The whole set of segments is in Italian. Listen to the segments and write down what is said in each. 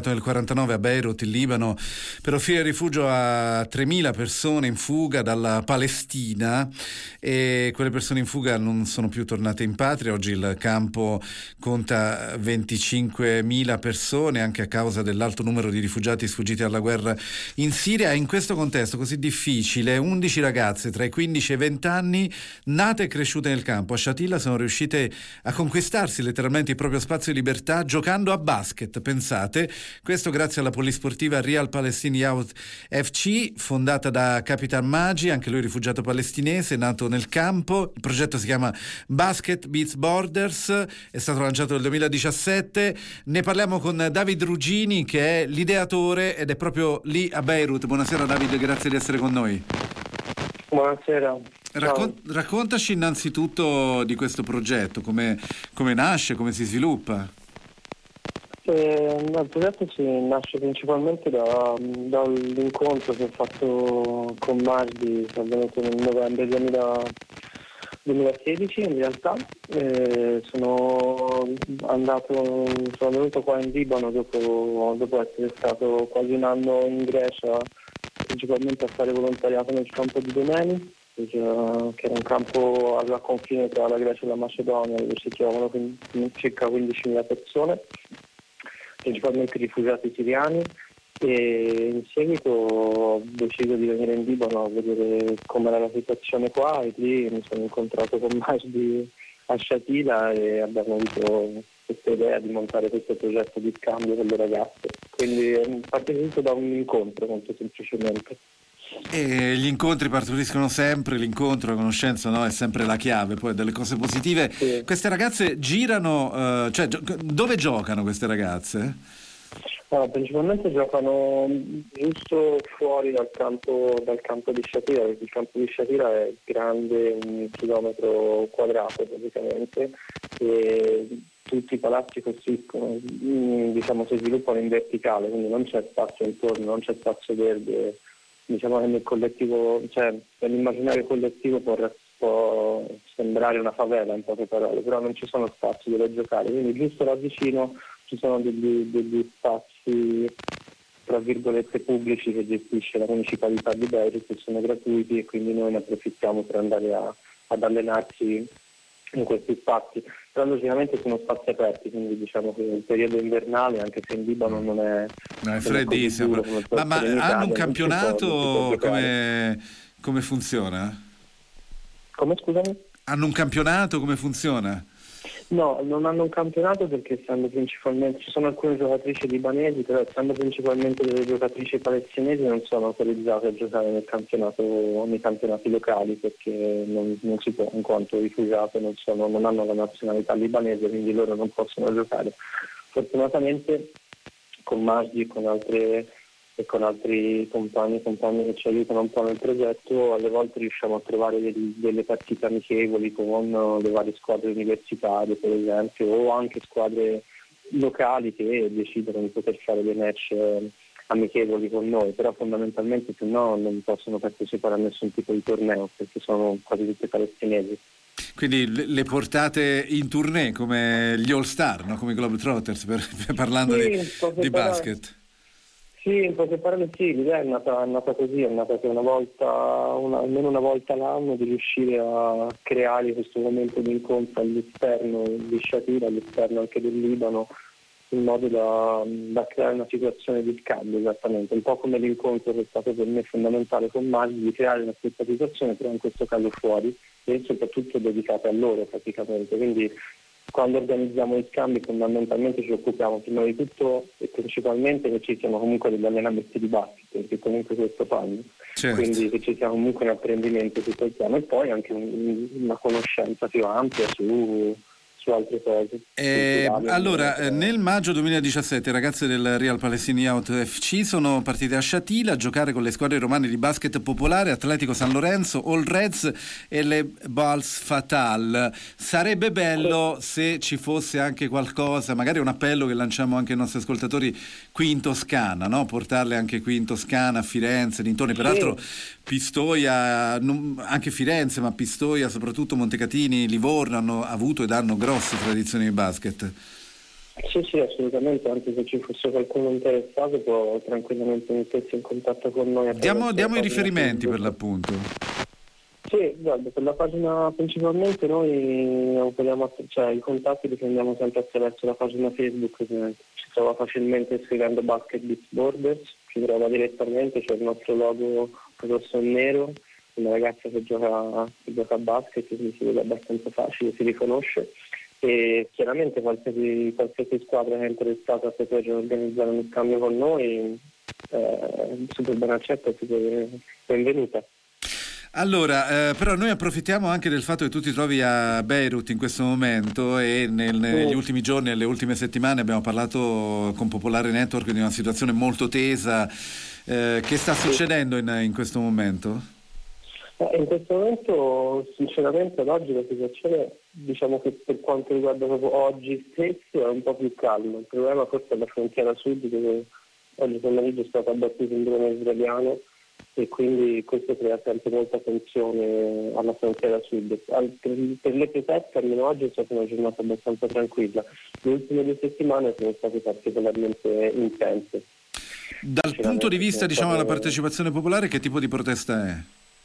nato nel 49 a Beirut, in Libano, per offrire rifugio a 3.000 persone in fuga dalla Palestina, e quelle persone in fuga non sono più tornate in patria. Oggi il campo conta 25.000 persone, anche a causa dell'alto numero di rifugiati sfuggiti dalla guerra in Siria. In questo contesto così difficile, 11 ragazze tra i 15 e i 20 anni, nate e cresciute nel campo a Shatila, sono riuscite a conquistarsi letteralmente il proprio spazio di libertà giocando a basket, pensate. Questo grazie alla polisportiva Real Palestine Youth FC, fondata da Capitan Maggi, anche lui rifugiato palestinese, nato nel campo. Il progetto si chiama Basket Beats Borders, è stato lanciato nel 2017. Ne parliamo con David Ruggini, che è l'ideatore ed è proprio lì a Beirut. Buonasera David, grazie di essere con noi. Buonasera. Raccontaci innanzitutto di questo progetto, come nasce, come si sviluppa. Il progetto nasce principalmente dall'incontro che ho fatto con Magdi, che è avvenuto nel novembre 2016 in realtà. Sono venuto qua in Libano dopo essere stato quasi un anno in Grecia, principalmente a fare volontariato nel campo di Domeni, che era un campo alla confine tra la Grecia e la Macedonia, dove si trovano circa 15.000 persone, principalmente rifugiati siriani, e in seguito ho deciso di venire in Libano a vedere com'era la situazione qua, e lì mi sono incontrato con Majdi a Shatila e abbiamo avuto questa idea di montare questo progetto di scambio con le ragazze. Quindi è partito da un incontro, molto semplicemente. E gli incontri partoriscono sempre, l'incontro, la conoscenza, no? È sempre la chiave poi delle cose positive. Sì. Queste ragazze girano, dove giocano queste ragazze? Principalmente giocano giusto fuori dal campo di Shatila, perché il campo di Shatila è grande, 1 chilometro quadrato praticamente, e tutti i palazzi costruiscono, si sviluppano in verticale, quindi non c'è spazio intorno, non c'è spazio verde. Diciamo che nel collettivo, nell'immaginario collettivo può sembrare una favela, in poche parole, però non ci sono spazi dove giocare, quindi giusto là vicino ci sono degli spazi tra virgolette pubblici che gestisce la municipalità di Beirut, che sono gratuiti, e quindi noi ne approfittiamo per andare ad allenarci in questi spazi. Però logicamente sono spazi aperti, quindi diciamo che il periodo invernale, anche se in Libano non è freddissimo, ma hanno un campionato? Come funziona? Come, scusami? Hanno un campionato? Come funziona? No, non hanno un campionato, perché essendo principalmente, ci sono alcune giocatrici libanesi, però essendo principalmente delle giocatrici palestinesi non sono autorizzate a giocare nei campionati locali, perché non si può, in quanto rifugiate non hanno la nazionalità libanese, quindi loro non possono giocare. Fortunatamente con Magdi e con altri compagni che ci aiutano un po' nel progetto, alle volte riusciamo a trovare delle partite amichevoli con le varie squadre universitarie, per esempio, o anche squadre locali che decidono di poter fare dei match amichevoli con noi, però fondamentalmente se no non possono partecipare a nessun tipo di torneo, perché sono quasi tutte palestinesi. Quindi le portate in tournée come gli All Star, no? Come i Globetrotters, parlando di basket. Sì, in poche parole sì, l'idea è nata così, è nata che almeno una volta l'anno, di riuscire a creare questo momento di incontro all'esterno di Shatila, all'esterno anche del Libano, in modo da creare una situazione di scambio, esattamente, un po' come l'incontro che è stato per me fondamentale con Maggi, di creare la stessa situazione, però in questo caso fuori, e soprattutto dedicate a loro praticamente. Quindi quando organizziamo gli scambi fondamentalmente ci occupiamo prima di tutto e principalmente che ci siano comunque degli allenamenti di basket, perché comunque questo fanno, certo. Quindi che ci sia comunque un apprendimento su quel piano, e poi anche una conoscenza più ampia su altre cose. Allora, nel maggio 2017 i ragazze del Real Palestine Youth FC sono partite a Shatila a giocare con le squadre romane di basket popolare, Atletico San Lorenzo, All Reds e le Bals Fatal. Sarebbe bello se ci fosse anche qualcosa, magari un appello che lanciamo anche ai nostri ascoltatori qui in Toscana, no? Portarle anche qui in Toscana, a Firenze, dintorni. Peraltro Pistoia, anche Firenze, ma Pistoia, soprattutto Montecatini, Livorno hanno avuto ed hanno grosse tradizioni di basket. Sì, sì, assolutamente, anche se ci fosse qualcuno interessato può tranquillamente mettersi in contatto con noi attraverso la Diamo i pagina riferimenti per Facebook. l'appunto. Sì, guarda, per la pagina principalmente noi operiamo, cioè i contatti li prendiamo sempre attraverso la pagina Facebook, che ci trova facilmente scrivendo Basket Beats Borders, ci trova direttamente, c'è il nostro logo rosso e nero, una ragazza che gioca a basket, quindi si vede abbastanza facile, si riconosce. E chiaramente qualsiasi squadra che è interessata a poter organizzare uno scambio con noi, super ben accetta e super benvenuta. Allora, però noi approfittiamo anche del fatto che tu ti trovi a Beirut in questo momento e negli ultimi giorni e nelle ultime settimane abbiamo parlato con Popolare Network di una situazione molto tesa. Che sta succedendo in questo momento? In questo momento, sinceramente, ad oggi la situazione, diciamo che per quanto riguarda proprio oggi stesso, è un po' più calma. Il problema forse è la frontiera sud, dove oggi pomeriggio è stato abbattuto un drone israeliano e quindi questo crea sempre molta tensione alla frontiera sud. Per le proteste, almeno oggi, è stata una giornata abbastanza tranquilla. Le ultime 2 settimane sono state particolarmente intense. Dal punto di vista, diciamo, della partecipazione popolare, che tipo di protesta è?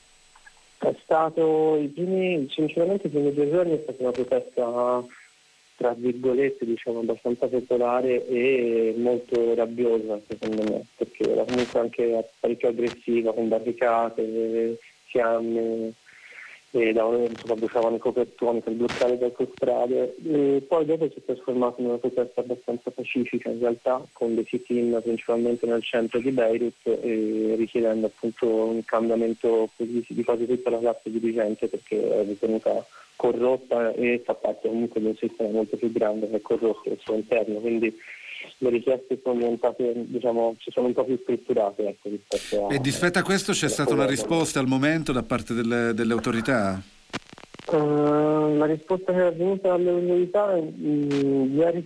È stato sinceramente i primi 2 giorni è stata una protesta tra virgolette diciamo abbastanza popolare e molto rabbiosa secondo me, perché era comunque anche parecchio aggressiva con barricate, fiamme, e bruciavano i copertoni per bloccare le autostrade. E poi dopo si è trasformato in una protesta abbastanza pacifica in realtà, con dei sit-in principalmente nel centro di Beirut, richiedendo appunto un cambiamento di quasi tutta la classe dirigente, perché è ritenuta corrotta e fa parte comunque di un sistema molto più grande che è corrotto al suo interno, quindi le richieste sono diventate, diciamo, ci sono un po' più strutturate, ecco, rispetto a... E rispetto a questo c'è stata una risposta al momento da parte delle autorità? La risposta che è venuta dalle autorità martedì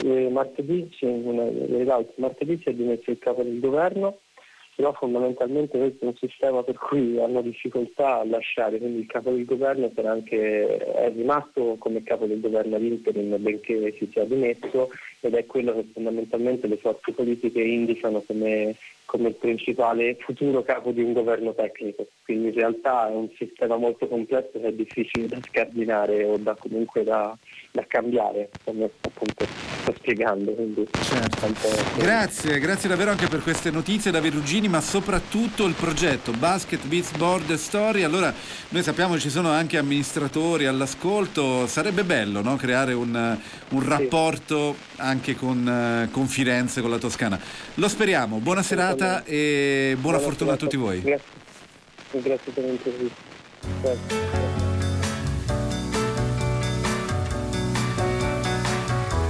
si è dimesso il capo del governo, però fondamentalmente questo è un sistema per cui hanno difficoltà a lasciare, quindi il capo del governo è rimasto come capo del governo all'interim benché si sia dimesso, ed è quello che fondamentalmente le forze politiche indicano come il principale futuro capo di un governo tecnico. Quindi in realtà è un sistema molto complesso che è difficile da scardinare o da cambiare, come appunto sto spiegando. Quindi Grazie davvero anche per queste notizie da Verugini, ma soprattutto il progetto Basket Beats Border Story. Allora, noi sappiamo che ci sono anche amministratori all'ascolto, sarebbe bello, no? Creare un rapporto anche con Firenze, con la Toscana. Lo speriamo, buona serata e buona fortuna a tutti voi. Grazie per l'intervista.